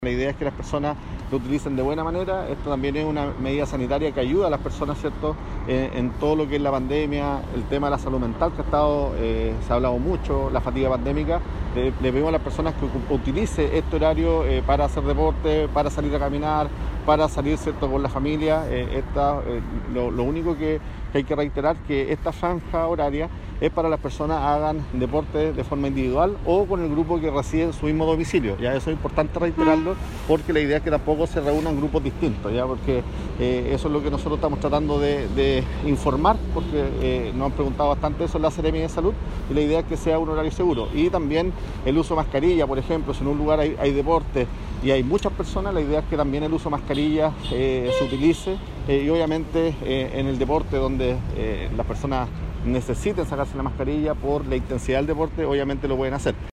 La idea es que las personas lo utilicen de buena manera. Esto también es una medida sanitaria que ayuda a las personas, ¿cierto?, en todo lo que es la pandemia, el tema de la salud mental que se ha hablado mucho, la fatiga pandémica. Le pedimos a las personas que utilice este horario para hacer deporte, para salir a caminar, para salir, ¿cierto?, con la familia. Lo único que hay que reiterar que esta franja horaria es para las personas que hagan deporte de forma individual o con el grupo que reside en su mismo domicilio. Ya eso es importante reiterarlo, porque la idea es que tampoco se reúnan grupos distintos, ya, porque eso es lo que nosotros estamos tratando de informar, porque nos han preguntado bastante eso en la Seremia de Salud, y la idea es que sea un horario seguro. Y también el uso de mascarilla, por ejemplo, si en un lugar hay deporte y hay muchas personas, la idea es que también el uso de mascarilla se utilice, y obviamente en el deporte donde las personas necesiten sacarse la mascarilla por la intensidad del deporte, obviamente lo pueden hacer.